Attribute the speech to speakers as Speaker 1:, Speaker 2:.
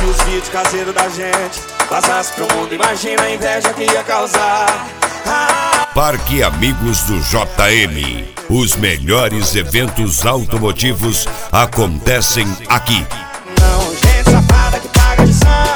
Speaker 1: Se os vídeos caseiros da gente vazasse pro mundo, imagina a inveja que ia causar.
Speaker 2: Parque Amigos do JM. Os melhores eventos automotivos acontecem aqui.
Speaker 1: Não, gente safada que paga de sangue.